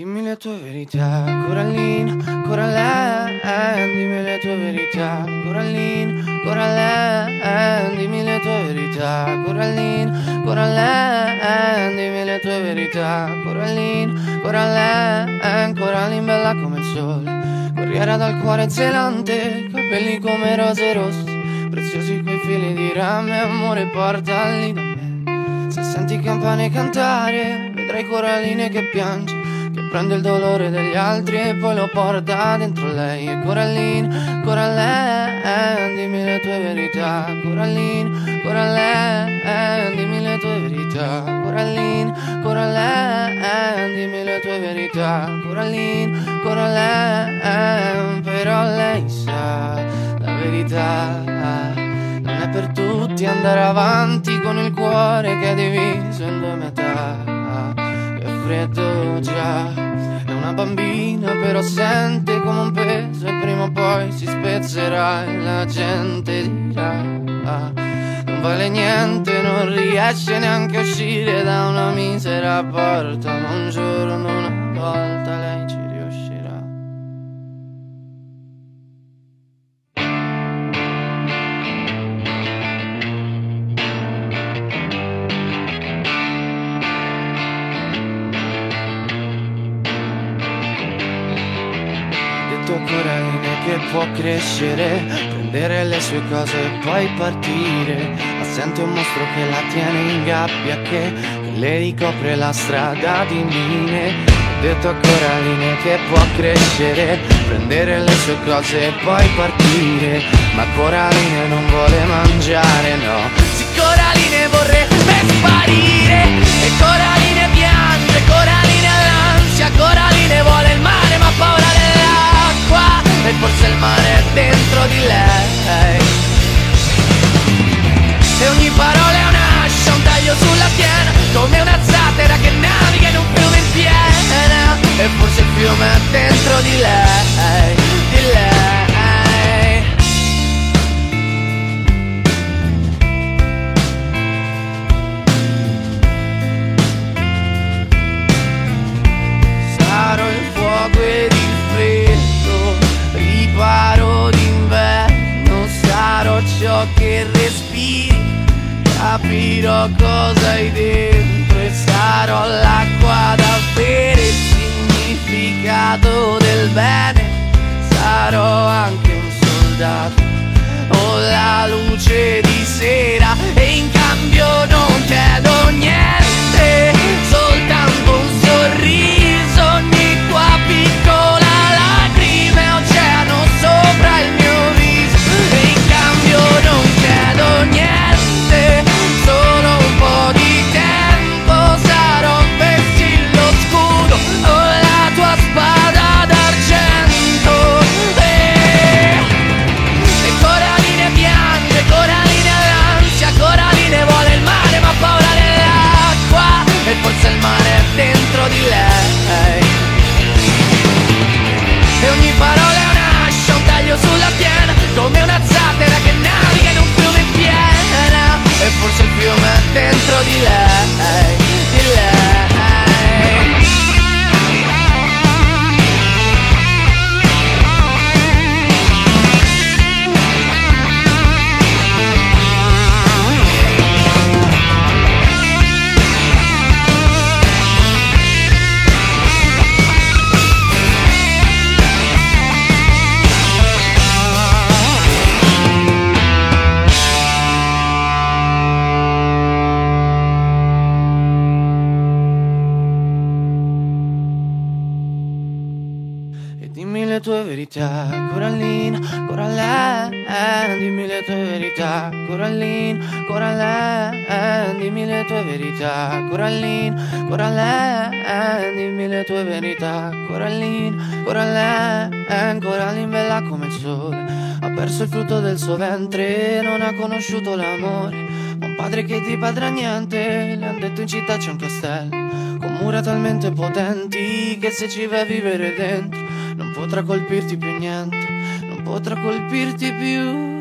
Dimmi le tue verità, Coraline, Coraline, dimmi le tue verità, Coraline, Coraline, dimmi le tue verità, Coraline, Coraline, dimmi le tue verità, Coraline, Coraline, Coraline bella come il sole, corriera dal cuore zelante, capelli come rose rosse, preziosi quei fili di rame, amore portali da me. Se senti campane cantare, vedrai Coraline che piange, che prende il dolore degli altri e poi lo porta dentro lei. E Coraline, Coraline, dimmi le tue verità, Coraline, Coraline, dimmi le tue verità, Coraline, Coraline, dimmi le tue verità, Coraline, Coraline. Però lei sa la verità, non è per tutti andare avanti con il cuore che è diviso in due metà. È freddo già, è una bambina però sente come un peso e prima o poi si spezzerà e la gente dirà non vale niente, non riesce neanche a uscire da una misera porta, ma un giorno una volta lei ci riuscirà. Coraline che può crescere, prendere le sue cose e poi partire, ma sente un mostro che la tiene in gabbia, che le ricopre la strada di mine. Ho detto a Coraline che può crescere, prendere le sue cose e poi partire, ma Coraline non vuole mangiare, no. Sì, Coraline vorrebbe sparire, e Coraline piange, Coraline ha l'ansia, Coraline vuole il mare ma ha paura dell'acqua, e forse il mare è dentro di lei. E ogni parola è un'ascia, un taglio sulla schiena, come una zattera che naviga in un fiume in piena, e forse il fiume è dentro di lei, di lei. Sarò il fuoco ed il freddo, riparo d'inverno, sarò ciò che respiri, capirò cosa hai dentro e sarò l'acqua da bere, il significato del bene, sarò anche un soldato o la luce di sera, e in cambio non chiedo niente, soltanto un sorriso, ogni tua piccola lacrima è oceano sopra il mio viso, e in cambio non chiedo niente, solo un po' di tempo, sarò un vessillo scudo o la tua spada d'argento. E Coraline piange, Coraline ha l'ansia, Coraline vuole il mare ma ha paura dell'acqua, e forse il mare è dentro di lei. E ogni parola è un'ascia, un taglio sulla schiena, come una zattera che naviga in un fiume in piena, e forse il fiume è dentro di lei, di lei. Dimmi le tue verità, Coraline, Coraline, dimmi le tue verità, Coraline, Coraline, dimmi le tue verità, Coraline, Coraline, dimmi le tue verità, Coraline, Coraline, Coraline bella come il sole, ha perso il frutto del suo ventre, non ha conosciuto l'amore, ma un padre che di padre ha niente, le han detto in città c'è un castello, con mura talmente potenti che se ci vai a vivere dentro non potrà colpirti più niente, non potrà colpirti più.